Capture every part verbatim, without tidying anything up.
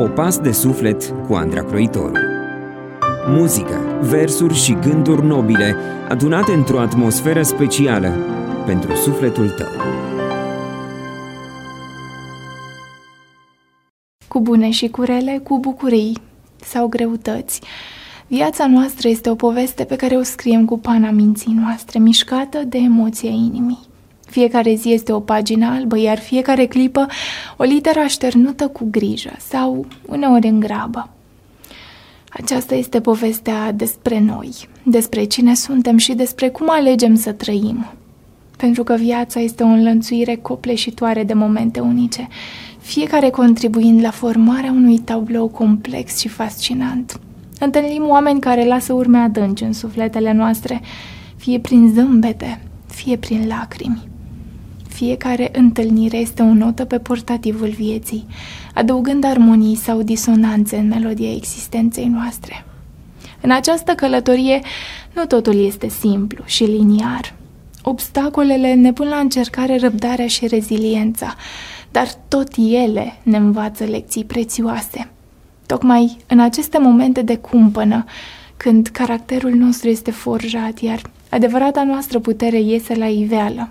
Popas de suflet cu Andra Croitoru. Muzică, versuri și gânduri nobile adunate într-o atmosferă specială pentru sufletul tău. Cu bune și cu rele, cu bucurii sau greutăți, viața noastră este o poveste pe care o scriem cu pana minții noastre, mișcată de emoția inimii. Fiecare zi este o pagină albă, iar fiecare clipă o literă așternută cu grijă sau uneori în grabă. Aceasta este povestea despre noi, despre cine suntem și despre cum alegem să trăim. Pentru că viața este o înlănțuire copleșitoare de momente unice, fiecare contribuind la formarea unui tablou complex și fascinant. Întâlnim oameni care lasă urme adânci în sufletele noastre, fie prin zâmbete, fie prin lacrimi. Fiecare întâlnire este o notă pe portativul vieții, adăugând armonii sau disonanțe în melodia existenței noastre. În această călătorie nu totul este simplu și liniar. Obstacolele ne pun la încercare răbdarea și reziliența, dar tot ele ne învață lecții prețioase. Tocmai în aceste momente de cumpănă, când caracterul nostru este forjat, iar adevărata noastră putere iese la iveală.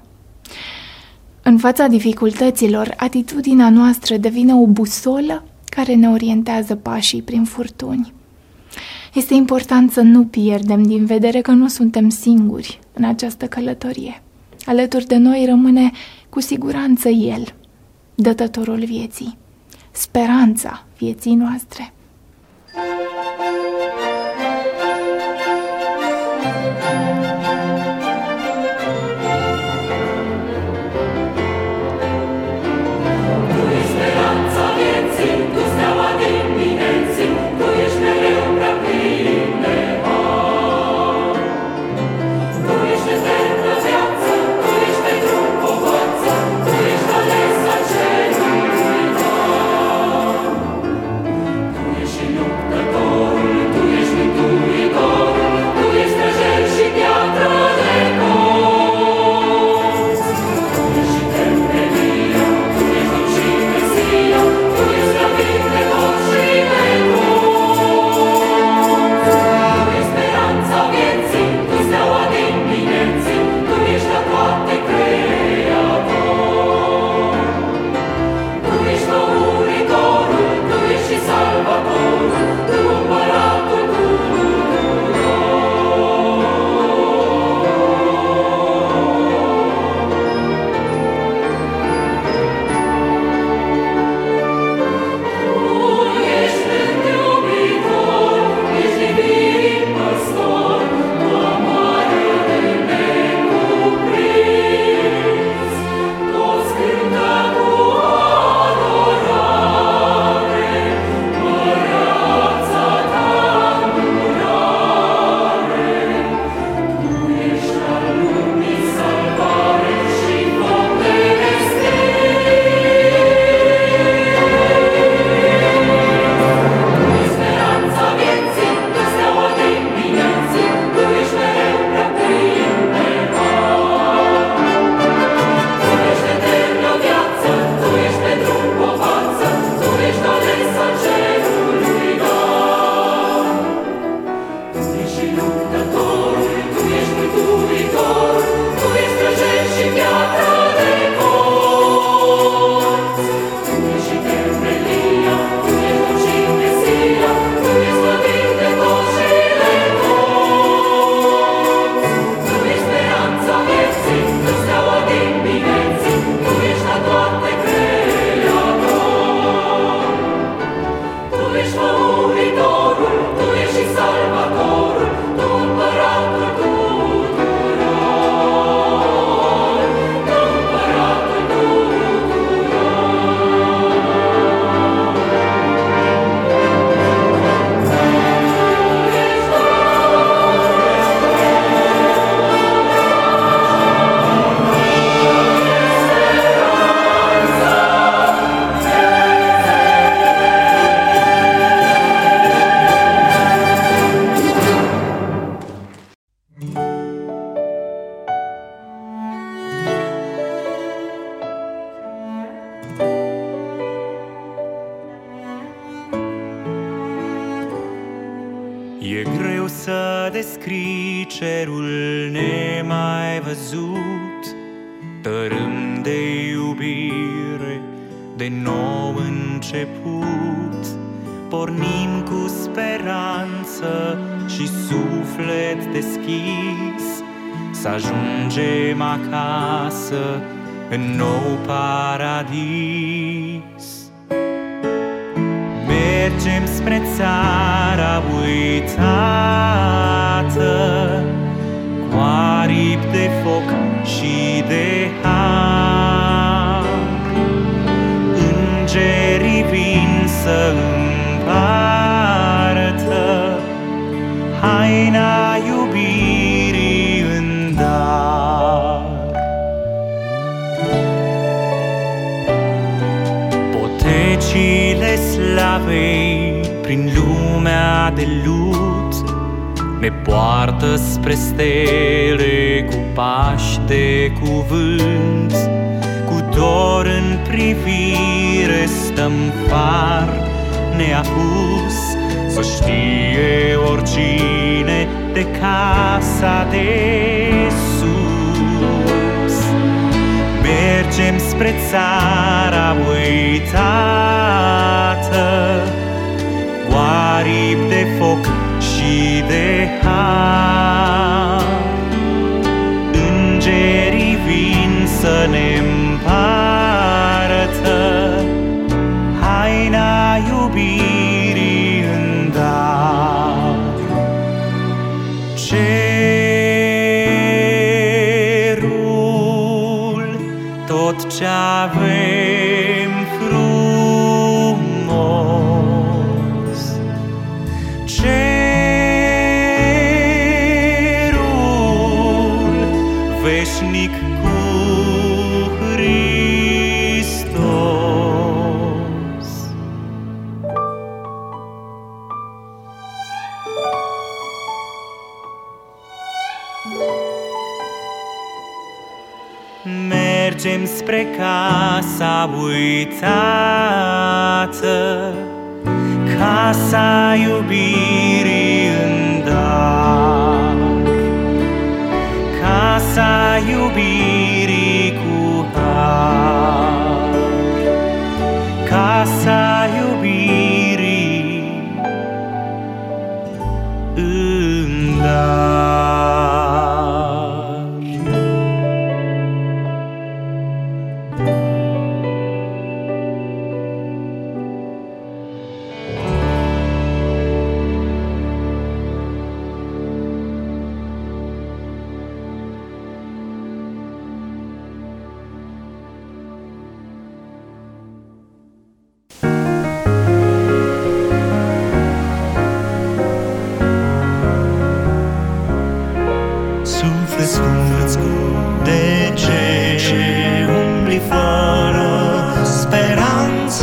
În fața dificultăților, atitudinea noastră devine o busolă care ne orientează pașii prin furtuni. Este important să nu pierdem din vedere că nu suntem singuri în această călătorie. Alături de noi rămâne cu siguranță El, dătătorul vieții, speranța vieții noastre. Tu E greu să descrii cerul nemai văzut, tărâm de iubire, de nou început. Pornim cu speranță și suflet deschis, să ajungem acasă în nou paradis. Mergem spre țara uitată, cu aripi de foc și de har. Îngerii vin să împartă haina iubirii în dar. Potecile slavei prin lumea de lut ne poartă spre stele cu pași de cuvânt. Cu dor în privire stăm far neapus, să știe oricine de casa de sus. Mergem spre țara uitată, cu aripi de foc și de har. Îngerii vin să ne împartă haina iubirii în dar. Cerul, tot ce avem frumos, cerul veșnic cu Hristos. Mergem spre casa uitată, casa iubirii în dar. Casa iubirii cu har, casa iubirii în dar. Suflet scurt, de ce umbli fără speranță?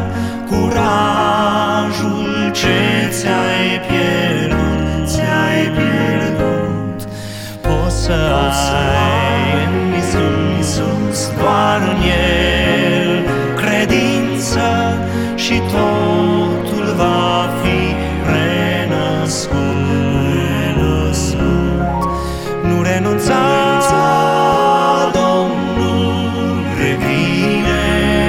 Curajul ce ți-ai pierdut, ți-ai pierdut. Poți să ai în Iisus, doar în El credință, și totul va fi renăscut. Nu renunța, Domnul revine,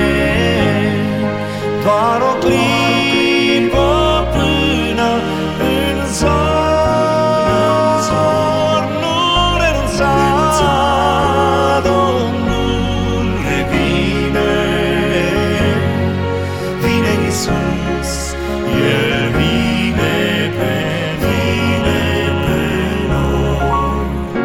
doar o clipă până în zor. Nu renunța, Domnul revine, vine Iisus, El vine pe vine pe noi.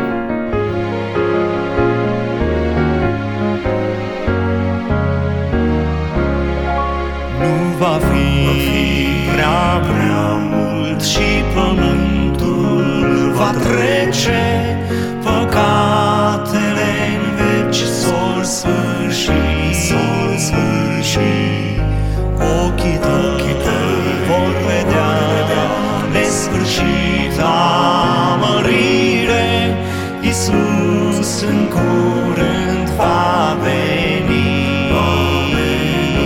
Va fi prea, prea mult și pământul va trece, păcatele în veci s-or sfârși, s-or sfârși. Ochii tăi vor vedea nesfârșita mărire, Iisus în curând va veni.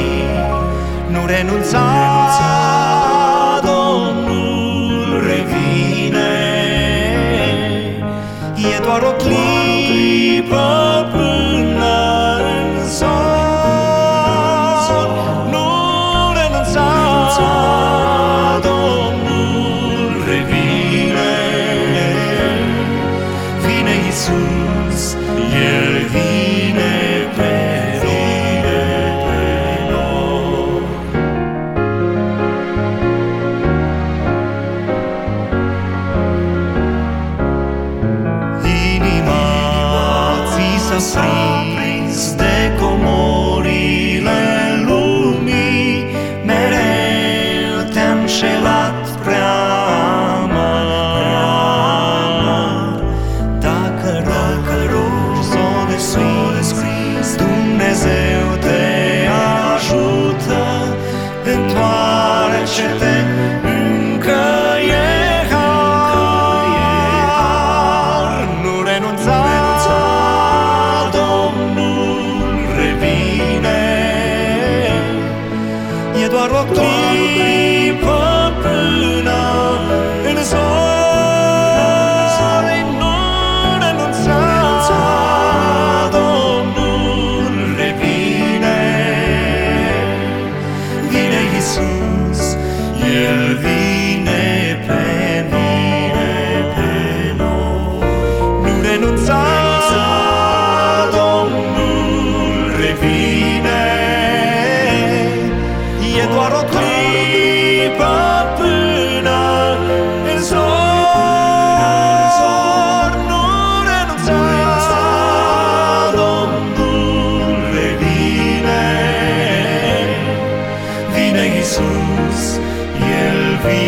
Nu renunța, Domnul revine. înșelat prea amar. Dacă dacă rogi s-o descris, Dumnezeu te ajută. Întoarce-te, încă e har. Nu renunța, Domnul revine. E doar o clipă până în zori. Nu renunța, Domnul revine. Vine Iisus, El vine pe mine, pe noi. Nu renunța, Domnul revine. E doar o clipă până în zor. Nu renunța, Domnul revine. Vine Iisus, El vine.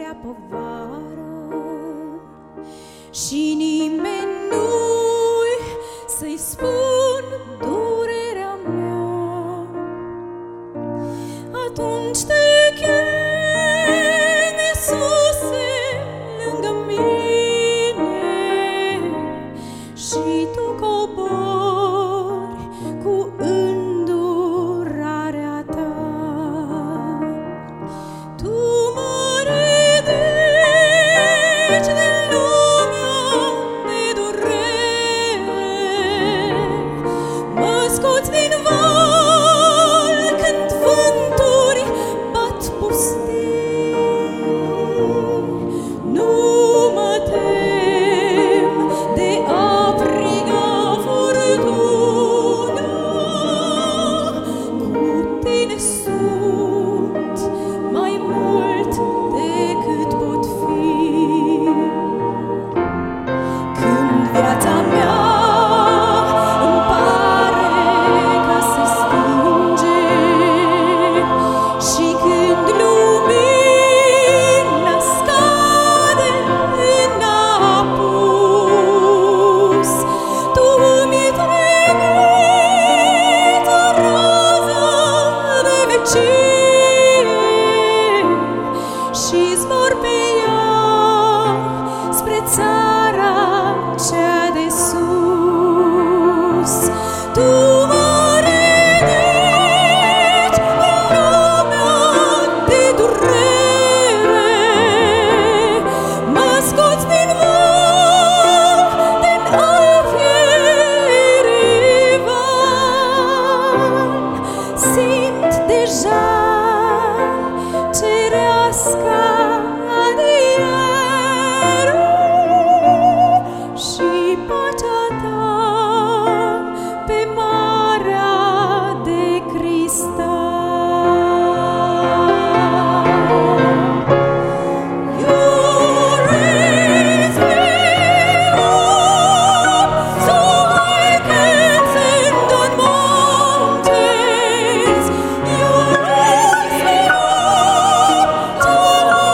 grea povară și nimeni nu-i să-i spun durerea mea. Atunci te chem, Iisuse, lângă mine și tu cobori cu îndurarea ta. Tu mă ridici din lumea de durere, mă scoți din val când vânturi bat pustii. Nu mă tem de apriga furtuna, cu tine sunt mai mult decât pot fi. Când viața mea îmi pare că se stinge și când lumina scade în apus, tu mi trimiți o rază de vecie și zbor pe ea spre țara cea de sus. Tu mă ridici din lumea de durere, mă scoți din val, din al fierii val. Simt deja cerească adieră și pacea ta pe marea de cristal. You raise me up so I can stand on mountains. You raise me up to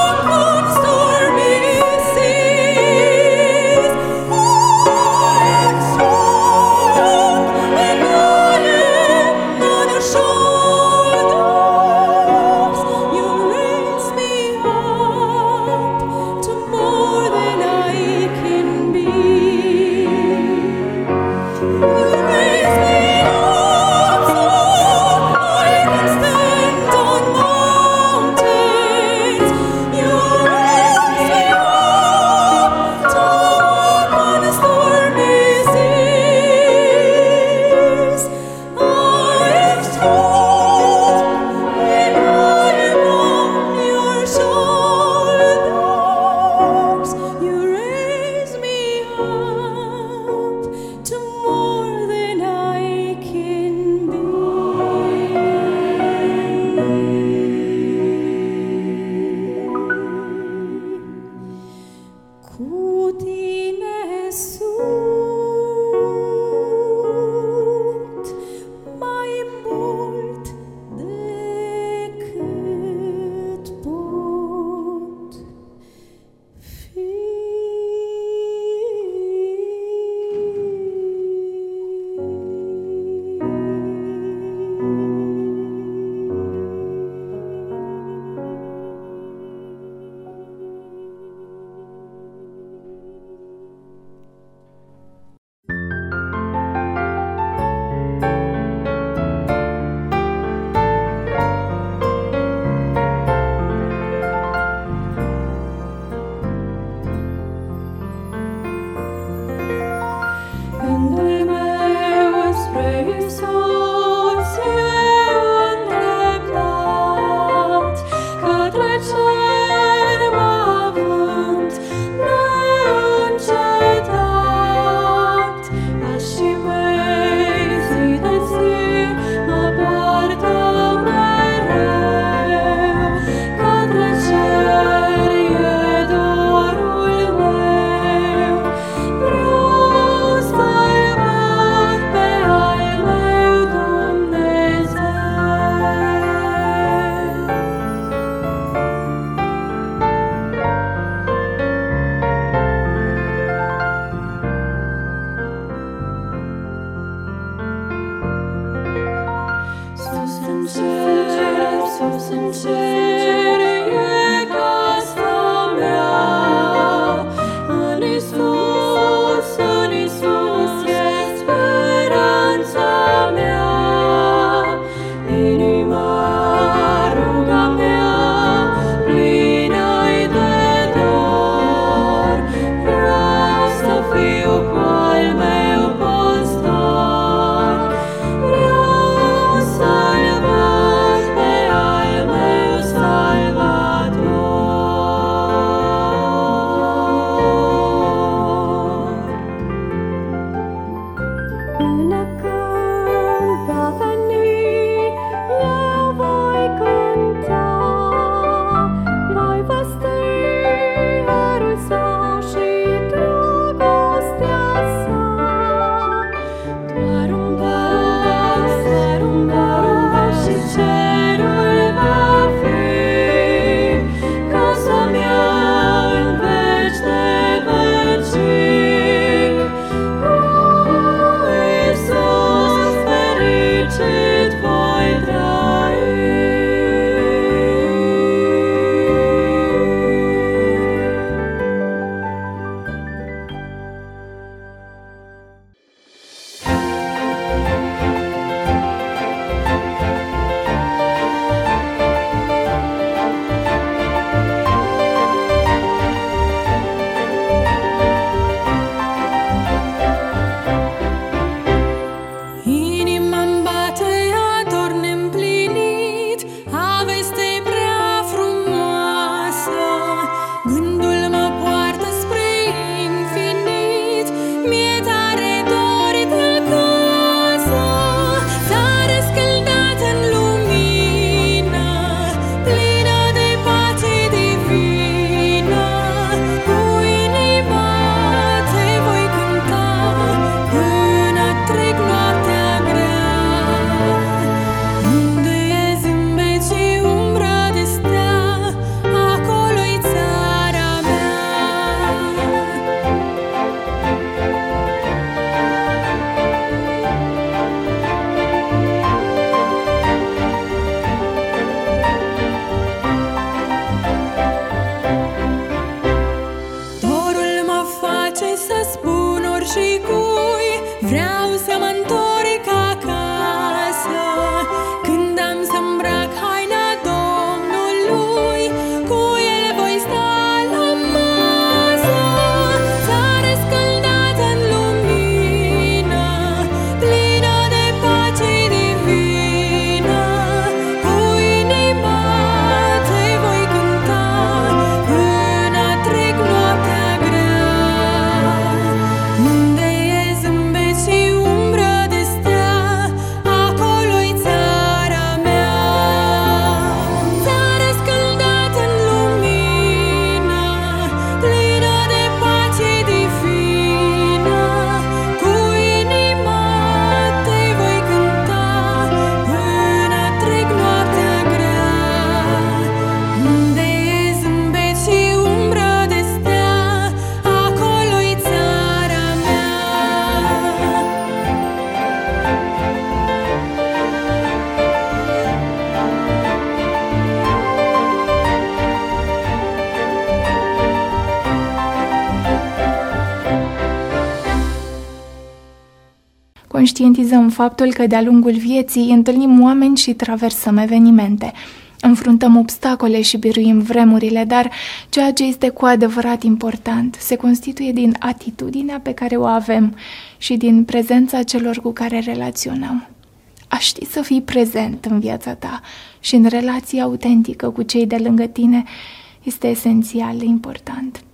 Conștientizăm faptul că de-a lungul vieții întâlnim oameni și traversăm evenimente. Înfruntăm obstacole și biruim vremurile, dar ceea ce este cu adevărat important se constituie din atitudinea pe care o avem și din prezența celor cu care relaționăm. A ști să fii prezent în viața ta și în relație autentică cu cei de lângă tine este esențial de important.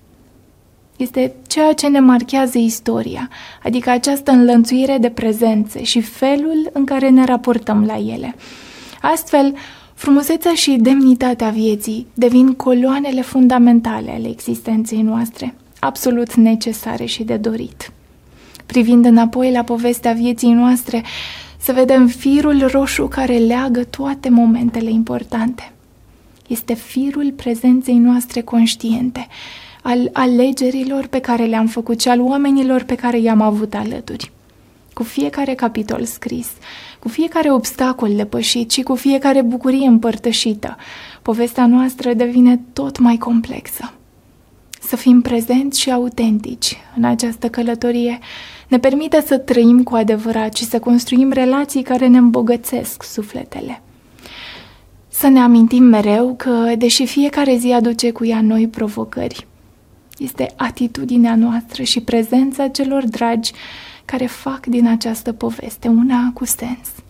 Este ceea ce ne marchează istoria, adică această înlănțuire de prezențe și felul în care ne raportăm la ele. Astfel, frumusețea și demnitatea vieții devin coloanele fundamentale ale existenței noastre, absolut necesare și de dorit. Privind înapoi la povestea vieții noastre, să vedem firul roșu care leagă toate momentele importante. Este firul prezenței noastre conștiente, al alegerilor pe care le-am făcut și al oamenilor pe care i-am avut alături. cu fiecare capitol scris, cu fiecare obstacol depășit și cu fiecare bucurie împărtășită, povestea noastră devine tot mai complexă. Să fim prezenți și autentici în această călătorie ne permite să trăim cu adevărat și să construim relații care ne îmbogățesc sufletele. Să ne amintim mereu că, deși fiecare zi aduce cu ea noi provocări, este atitudinea noastră și prezența celor dragi care fac din această poveste una cu sens.